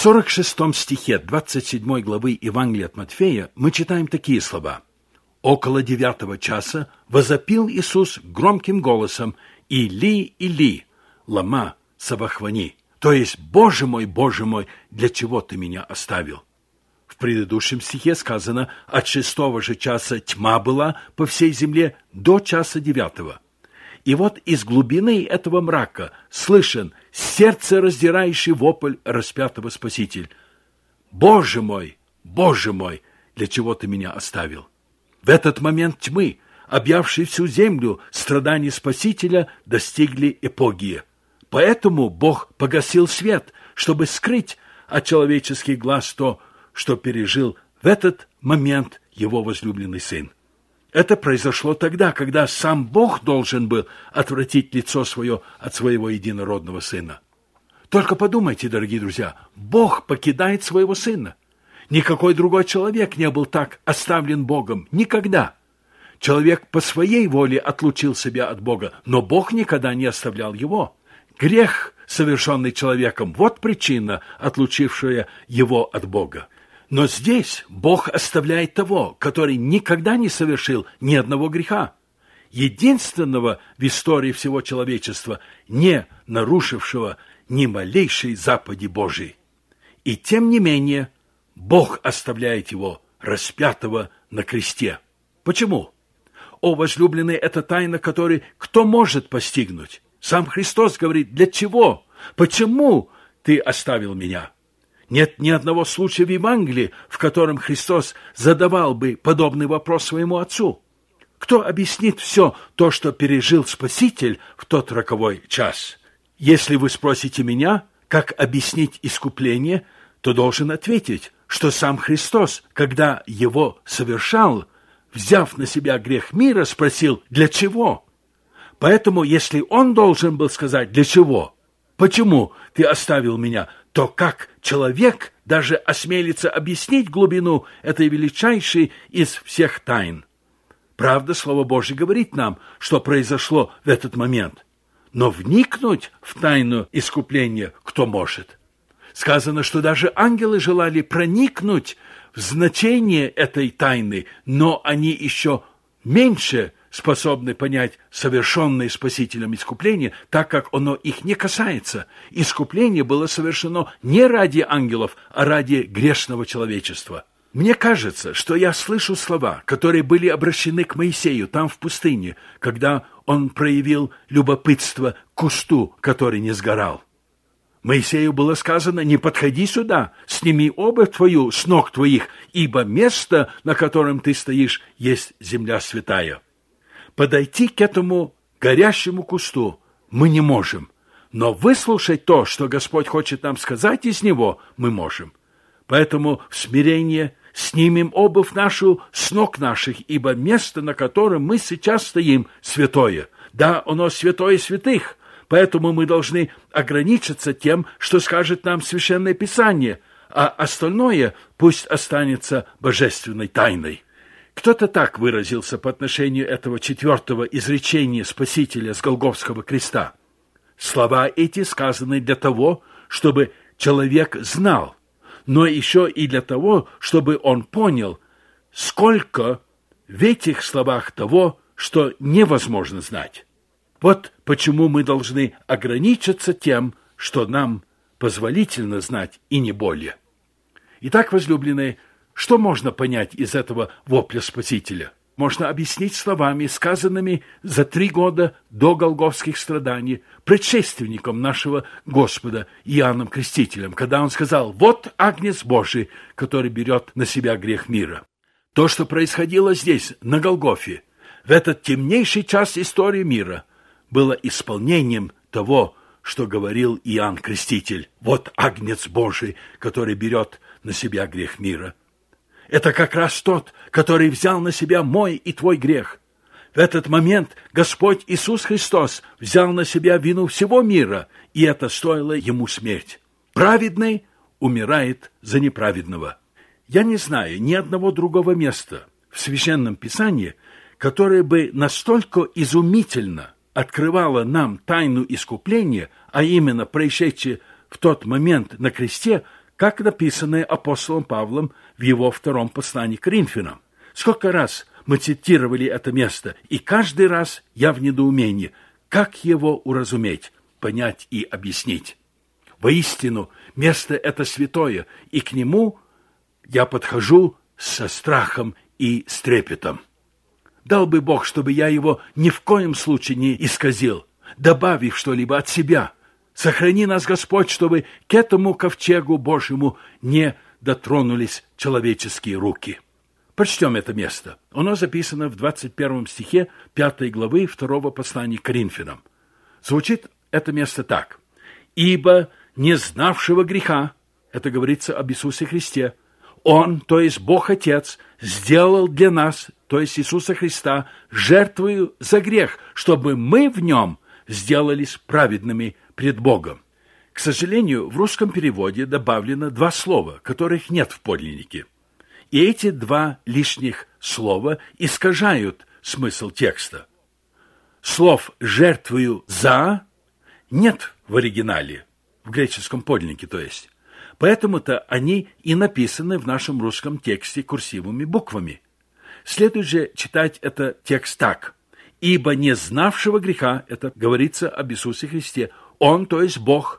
46 стихе 27 главы Евангелия от Матфея мы читаем такие слова. «Около 9 часа возопил Иисус громким голосом: Или, Или, лама савахвани», то есть Боже мой, для чего ты меня оставил?» В предыдущем стихе сказано: от 6 же часа тьма была по всей земле до часа 9. И вот из глубины этого мрака слышен сердцераздирающий вопль распятого Спасителя: Боже мой, для чего ты меня оставил?» В этот момент тьмы, объявшей всю землю, страдания Спасителя достигли апогея. Поэтому Бог погасил свет, чтобы скрыть от человеческих глаз то, что пережил в этот момент его возлюбленный Сын. Это произошло тогда, когда сам Бог должен был отвратить лицо свое от своего единородного Сына. Только подумайте, дорогие друзья, Бог покидает своего Сына. Никакой другой человек не был так оставлен Богом. Никогда. Человек по своей воле отлучил себя от Бога, но Бог никогда не оставлял его. Грех, совершенный человеком, вот причина, отлучившая его от Бога. Но здесь Бог оставляет того, который никогда не совершил ни одного греха, единственного в истории всего человечества, не нарушившего ни малейшей заповеди Божией. И тем не менее Бог оставляет его распятого на кресте. Почему? О, возлюбленные, это тайна, которую кто может постигнуть? Сам Христос говорит: для чего? Почему ты оставил меня? Нет ни одного случая в Евангелии, в котором Христос задавал бы подобный вопрос своему Отцу. Кто объяснит все то, что пережил Спаситель в тот роковой час? Если вы спросите меня, как объяснить искупление, то должен ответить, что сам Христос, когда его совершал, взяв на себя грех мира, спросил: для чего? Поэтому, если он должен был сказать: для чего? Почему ты оставил меня? То как человек даже осмелится объяснить глубину этой величайшей из всех тайн? Правда, Слово Божье говорит нам, что произошло в этот момент. Но вникнуть в тайну искупления кто может? Сказано, что даже ангелы желали проникнуть в значение этой тайны, но они еще меньше способны понять совершенное Спасителем искупление, так как оно их не касается. Искупление было совершено не ради ангелов, а ради грешного человечества. Мне кажется, что я слышу слова, которые были обращены к Моисею там в пустыне, когда он проявил любопытство к кусту, который не сгорал. Моисею было сказано: не подходи сюда, сними обувь твою с ног твоих, ибо место, на котором ты стоишь, есть земля святая. Подойти к этому горящему кусту мы не можем, но выслушать то, что Господь хочет нам сказать из него, мы можем. Поэтому в смирении снимем обувь нашу с ног наших, ибо место, на котором мы сейчас стоим, святое. Да, оно святое святых, поэтому мы должны ограничиться тем, что скажет нам Священное Писание, а остальное пусть останется божественной тайной. Кто-то так выразился по отношению этого 4-го изречения Спасителя с Голгофского креста. Слова эти сказаны для того, чтобы человек знал, но еще и для того, чтобы он понял, сколько в этих словах того, что невозможно знать. Вот почему мы должны ограничиться тем, что нам позволительно знать, и не более. Итак, возлюбленные, что можно понять из этого вопля Спасителя? Можно объяснить словами, сказанными за 3 года до голгофских страданий предшественником нашего Господа Иоанном Крестителем, когда он сказал: «Вот Агнец Божий, который берет на себя грех мира». То, что происходило здесь, на Голгофе, в этот темнейший час истории мира, было исполнением того, что говорил Иоанн Креститель: «Вот Агнец Божий, который берет на себя грех мира». Это как раз тот, который взял на себя мой и твой грех. В этот момент Господь Иисус Христос взял на себя вину всего мира, и это стоило ему смерть. Праведный умирает за неправедного. Я не знаю ни одного другого места в Священном Писании, которое бы настолько изумительно открывало нам тайну искупления, а именно происшедшее в тот момент на кресте, как написанное апостолом Павлом в его втором послании к Коринфянам. Сколько раз мы цитировали это место, и каждый раз я в недоумении, как его уразуметь, понять и объяснить. Воистину, место это святое, и к нему я подхожу со страхом и с трепетом. Дал бы Бог, чтобы я его ни в коем случае не исказил, добавив что-либо от себя. Сохрани нас, Господь, чтобы к этому ковчегу Божьему не дотронулись человеческие руки. Прочтем это место. Оно записано в 21 стихе 5 главы 2 послания к Коринфянам. Звучит это место так. «Ибо не знавшего греха», это говорится об Иисусе Христе, Он, то есть Бог Отец, сделал для нас, то есть Иисуса Христа, жертвою за грех, чтобы мы в нем сделались праведными пред Богом. К сожалению, в русском переводе добавлено два слова, которых нет в подлиннике. И эти два лишних слова искажают смысл текста. Слов «жертвою за» нет в оригинале, в греческом подлиннике, то есть. Поэтому-то они и написаны в нашем русском тексте курсивными буквами. Следует же читать этот текст так. «Ибо не знавшего греха», это говорится об Иисусе Христе, Он, то есть Бог,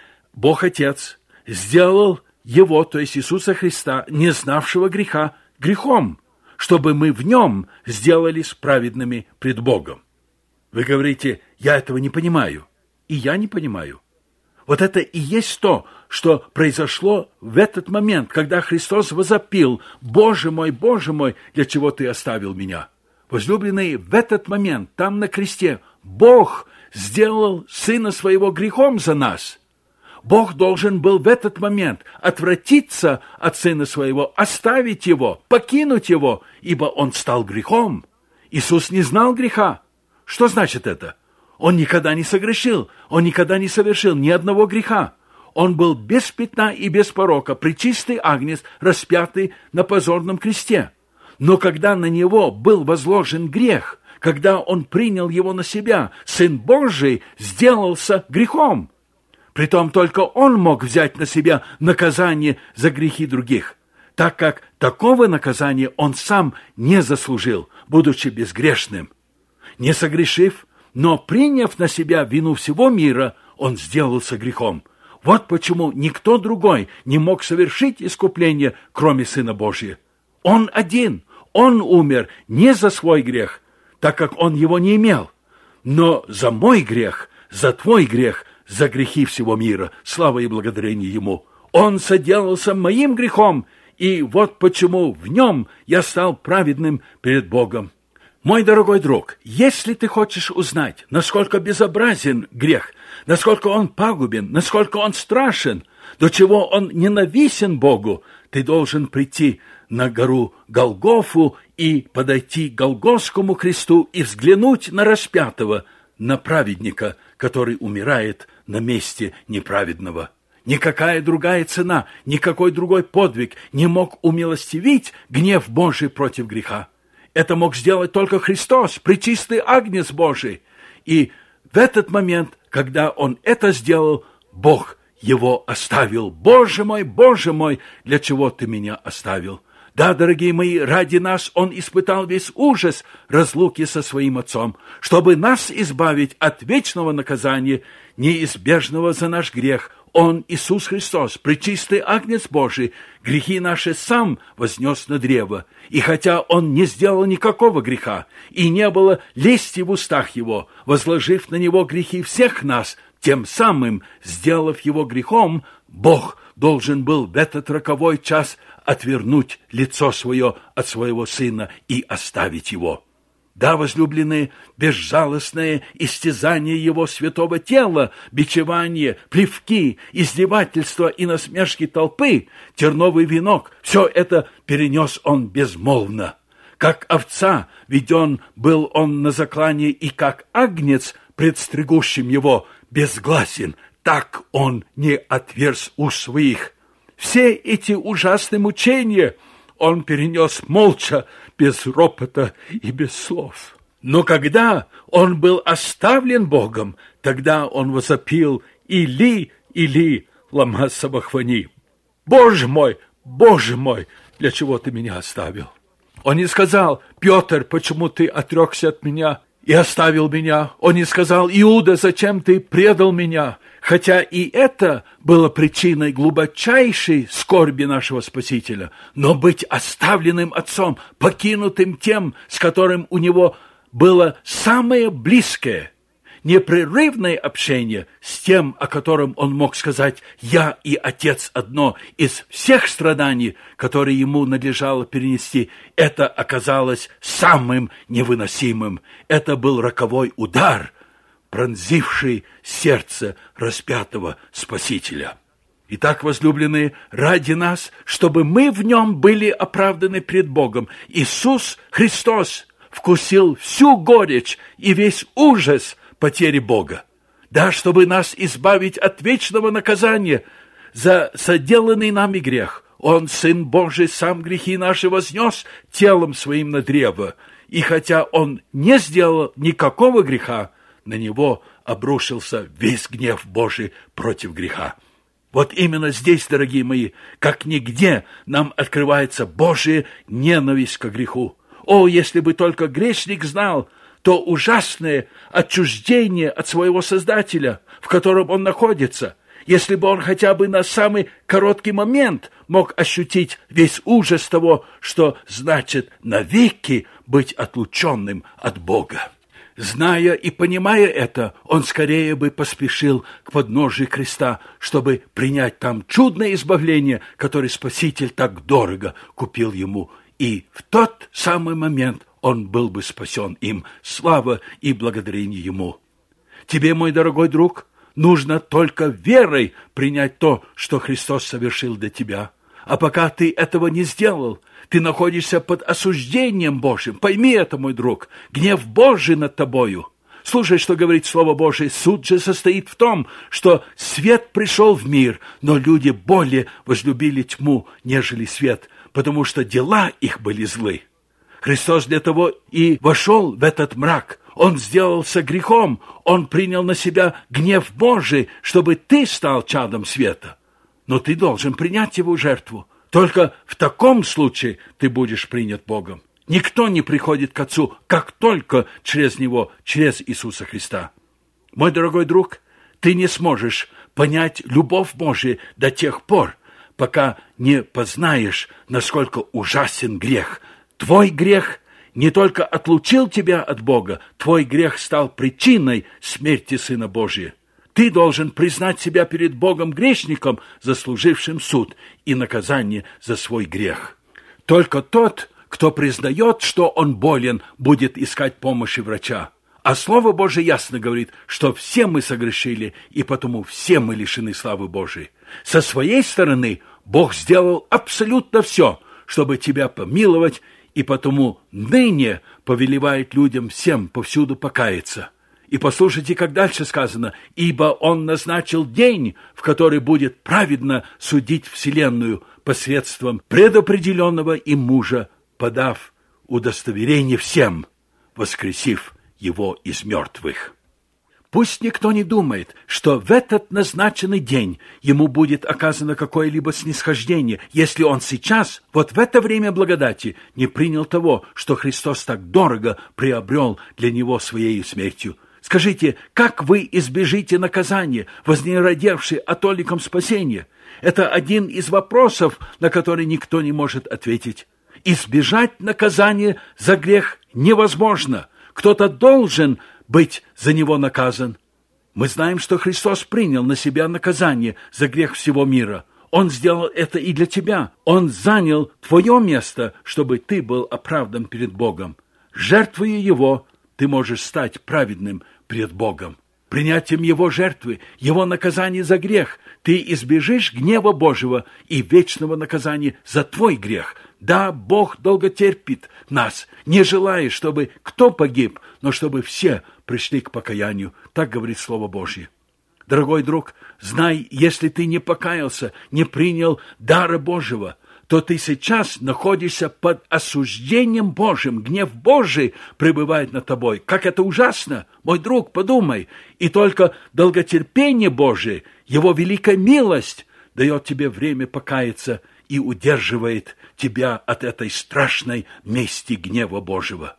Бог Отец, сделал Его, то есть Иисуса Христа, не знавшего греха, грехом, чтобы мы в Нем сделались праведными пред Богом. Вы говорите, я этого не понимаю, и я не понимаю. Вот это и есть то, что произошло в этот момент, когда Христос возопил: Боже мой, для чего Ты оставил меня?» Возлюбленные, в этот момент, там на кресте, Бог сделал Сына Своего грехом за нас. Бог должен был в этот момент отвратиться от Сына Своего, оставить Его, покинуть Его, ибо Он стал грехом. Иисус не знал греха. Что значит это? Он никогда не согрешил, Он никогда не совершил ни одного греха. Он был без пятна и без порока, пречистый агнец, распятый на позорном кресте. Но когда на Него был возложен грех, когда Он принял его на себя, Сын Божий сделался грехом. Притом только Он мог взять на себя наказание за грехи других, так как такого наказания Он сам не заслужил, будучи безгрешным. Не согрешив, но приняв на себя вину всего мира, Он сделался грехом. Вот почему никто другой не мог совершить искупление, кроме Сына Божия. Он один, Он умер не за свой грех, так как Он его не имел, но за мой грех, за твой грех, за грехи всего мира. Слава и благодарение Ему. Он соделался моим грехом, и вот почему в Нем я стал праведным перед Богом. Мой дорогой друг, если ты хочешь узнать, насколько безобразен грех, насколько он пагубен, насколько он страшен, до чего он ненавистен Богу, ты должен прийти на гору Голгофу и подойти к Голгофскому кресту и взглянуть на распятого, на праведника, который умирает на месте неправедного. Никакая другая цена, никакой другой подвиг не мог умилостивить гнев Божий против греха. Это мог сделать только Христос, пречистый агнец Божий. И в этот момент, когда Он это сделал, Бог его оставил. Боже мой, для чего Ты меня оставил? Да, дорогие мои, ради нас Он испытал весь ужас разлуки со Своим Отцом, чтобы нас избавить от вечного наказания, неизбежного за наш грех. Он, Иисус Христос, пречистый агнец Божий, грехи наши сам вознес на древо. И хотя Он не сделал никакого греха, и не было лести в устах Его, возложив на Него грехи всех нас, тем самым, сделав Его грехом, Бог должен был в этот роковой час отвернуть лицо Свое от Своего Сына и оставить Его. Да, возлюбленные, безжалостное истязание Его святого тела, бичевание, плевки, издевательства и насмешки толпы, терновый венок — все это перенес Он безмолвно. Как овца веден был Он на заклание, и как агнец, пред стригущим Его, безгласен, так Он не отверз уст своих. Все эти ужасные мучения Он перенес молча, без ропота и без слов. Но когда Он был оставлен Богом, тогда Он возопил: «Или, лама сабахвани». Боже мой, для чего ты меня оставил? Он не сказал: Петр, почему ты отрекся от меня и оставил меня? Он не сказал: Иуда, зачем ты предал меня? Хотя и это было причиной глубочайшей скорби нашего Спасителя. Но быть оставленным отцом, покинутым тем, с которым у него было самое близкое, непрерывное общение, с тем, о котором он мог сказать: «Я и Отец одно», из всех страданий, которые ему надлежало перенести, это оказалось самым невыносимым. Это был роковой удар, пронзивший сердце распятого Спасителя. Итак, возлюбленные, ради нас, чтобы мы в нем были оправданы пред Богом, Иисус Христос вкусил всю горечь и весь ужас потери Бога. Да, чтобы нас избавить от вечного наказания за соделанный нами грех, Он, Сын Божий, сам грехи наши вознес телом Своим на древо, и хотя Он не сделал никакого греха, на Него обрушился весь гнев Божий против греха. Вот именно здесь, дорогие мои, как нигде нам открывается Божия ненависть к греху. О, если бы только грешник знал то ужасное отчуждение от своего Создателя, в котором он находится, если бы он хотя бы на самый короткий момент мог ощутить весь ужас того, что значит навеки быть отлученным от Бога. Зная и понимая это, он скорее бы поспешил к подножию креста, чтобы принять там чудное избавление, которое Спаситель так дорого купил ему. И в тот самый момент он был бы спасен им. Слава и благодарение ему. Тебе, мой дорогой друг, нужно только верой принять то, что Христос совершил для тебя. А пока ты этого не сделал, ты находишься под осуждением Божьим. Пойми это, мой друг, гнев Божий над тобою. Слушай, что говорит Слово Божие. Суд же состоит в том, что свет пришел в мир, но люди более возлюбили тьму, нежели свет, потому что дела их были злы. Христос для того и вошел в этот мрак. Он сделался грехом, Он принял на себя гнев Божий, чтобы ты стал чадом света. Но ты должен принять Его жертву. Только в таком случае ты будешь принят Богом. Никто не приходит к Отцу, как только через Него, через Иисуса Христа. Мой дорогой друг, ты не сможешь понять любовь Божию до тех пор, пока не познаешь, насколько ужасен грех. Твой грех не только отлучил тебя от Бога, твой грех стал причиной смерти Сына Божия. Ты должен признать себя перед Богом грешником, заслужившим суд и наказание за свой грех. Только тот, кто признает, что он болен, будет искать помощи врача. А Слово Божие ясно говорит, что все мы согрешили, и потому все мы лишены славы Божией. Со своей стороны Бог сделал абсолютно все, чтобы тебя помиловать, и потому ныне повелевает людям всем повсюду покаяться. И послушайте, как дальше сказано: «Ибо Он назначил день, в который будет праведно судить вселенную посредством предопределенного им мужа, подав удостоверение всем, воскресив Его из мертвых». Пусть никто не думает, что в этот назначенный день ему будет оказано какое-либо снисхождение, если он сейчас, вот в это время благодати, не принял того, что Христос так дорого приобрел для него своей смертью. Скажите, как вы избежите наказания, вознеродевшей атоликом спасения? Это один из вопросов, на который никто не может ответить. Избежать наказания за грех невозможно. Кто-то должен быть за него наказан. Мы знаем, что Христос принял на себя наказание за грех всего мира. Он сделал это и для тебя. Он занял твое место, чтобы ты был оправдан перед Богом. Жертвуя Его, ты можешь стать праведным пред Богом. Принятием Его жертвы, Его наказания за грех, ты избежишь гнева Божьего и вечного наказания за твой грех. Да, Бог долго терпит нас, не желая, чтобы кто погиб, но чтобы все пришли к покаянию. Так говорит Слово Божье. Дорогой друг, знай, если ты не покаялся, не принял дара Божьего, то ты сейчас находишься под осуждением Божьим. Гнев Божий пребывает над тобой. Как это ужасно! Мой друг, подумай. И только долготерпение Божие, Его великая милость дает тебе время покаяться и удерживает тебя от этой страшной мести гнева Божьего.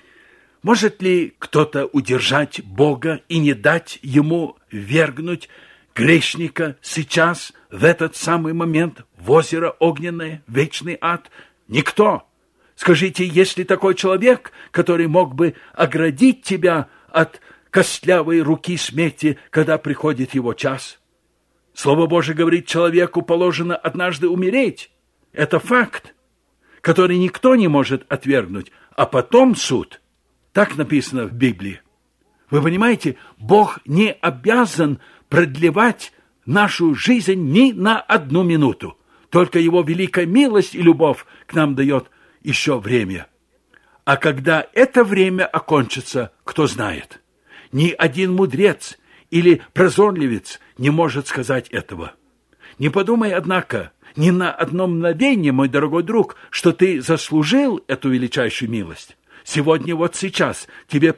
Может ли кто-то удержать Бога и не дать Ему ввергнуть грешника сейчас, в этот самый момент, в озеро огненное, вечный ад? Никто. Скажите, есть ли такой человек, который мог бы оградить тебя от костлявой руки смерти, когда приходит его час? Слово Божие говорит, человеку положено однажды умереть. Это факт, который никто не может отвергнуть, а потом суд. Так написано в Библии. Вы понимаете, Бог не обязан продлевать нашу жизнь ни на одну минуту. Только Его великая милость и любовь к нам дает еще время. А когда это время окончится, кто знает? Ни один мудрец или прозорливец не может сказать этого. Не подумай, однако, ни на одно мгновение, мой дорогой друг, что ты заслужил эту величайшую милость. Сегодня, вот сейчас, тебе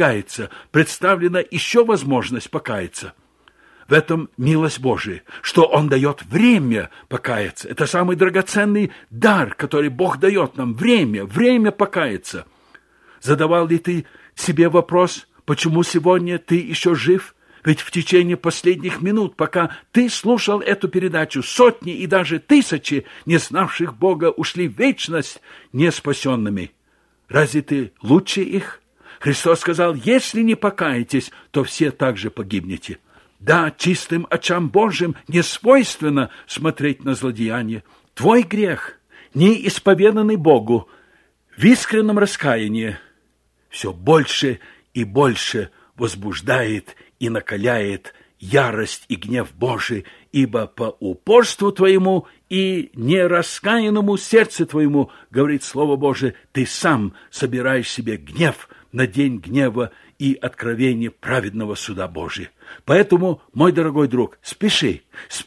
представлена еще возможность покаяться. В этом милость Божия, что Он дает время покаяться. Это самый драгоценный дар, который Бог дает нам. Время покаяться. Задавал ли ты себе вопрос, почему сегодня ты еще жив? Ведь в течение последних минут, пока ты слушал эту передачу, сотни и даже тысячи не знавших Бога ушли в вечность неспасенными. Разве ты лучше их? Христос сказал, если не покаетесь, то все также погибнете. Да, чистым очам Божьим не свойственно смотреть на злодеяние. Твой грех, не исповеданный Богу, в искреннем раскаянии, все больше и больше возбуждает и накаляет ярость и гнев Божий, ибо по упорству твоему и нераскаянному сердцу твоему, говорит Слово Божие, ты сам собираешь себе гнев на день гнева и откровения праведного суда Божия. Поэтому, мой дорогой друг, спеши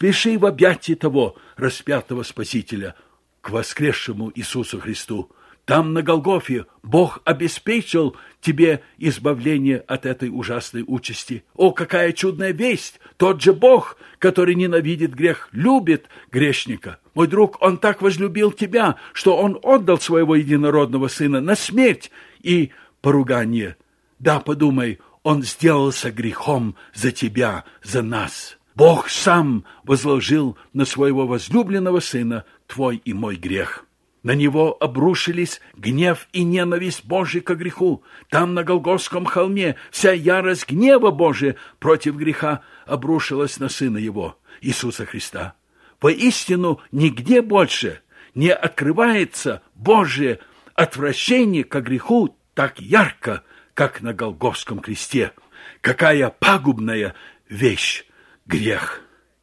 в объятия того распятого Спасителя к воскресшему Иисусу Христу. Там, на Голгофе, Бог обеспечил тебе избавление от этой ужасной участи. О, какая чудная весть! Тот же Бог, который ненавидит грех, любит грешника. Мой друг, Он так возлюбил тебя, что Он отдал Своего единородного Сына на смерть и поругание. Да, подумай, Он сделался грехом за тебя, за нас. Бог сам возложил на Своего возлюбленного Сына твой и мой грех. На Него обрушились гнев и ненависть Божия к греху. Там, на Голгофском холме, вся ярость гнева Божия против греха обрушилась на Сына Его, Иисуса Христа. Поистину, нигде больше не открывается Божие отвращение к греху так ярко, как на Голгофском кресте. Какая пагубная вещь грех!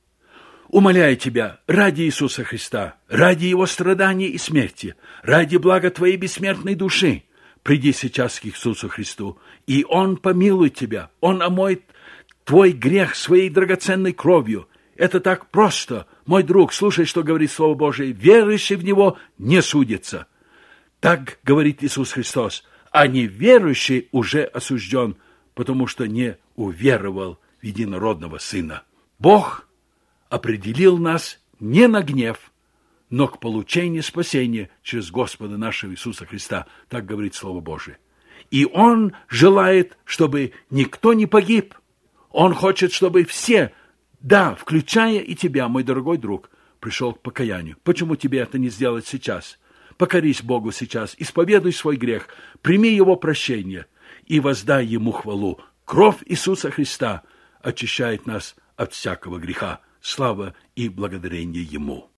Умоляю тебя, ради Иисуса Христа, ради Его страданий и смерти, ради блага твоей бессмертной души, приди сейчас к Иисусу Христу, и Он помилует тебя, Он омоет твой грех своей драгоценной кровью. Это так просто. Мой друг, слушай, что говорит Слово Божие, верующий в Него не судится. Так говорит Иисус Христос, а неверующий уже осужден, потому что не уверовал в единородного Сына. Бог определил нас не на гнев, но к получению спасения через Господа нашего Иисуса Христа. Так говорит Слово Божие. И Он желает, чтобы никто не погиб. Он хочет, чтобы все, да, включая и тебя, мой дорогой друг, пришел к покаянию. Почему тебе это не сделать сейчас? Покорись Богу сейчас, исповедуй свой грех, прими Его прощение и воздай Ему хвалу. Кровь Иисуса Христа очищает нас от всякого греха. Слава и благодарение Ему.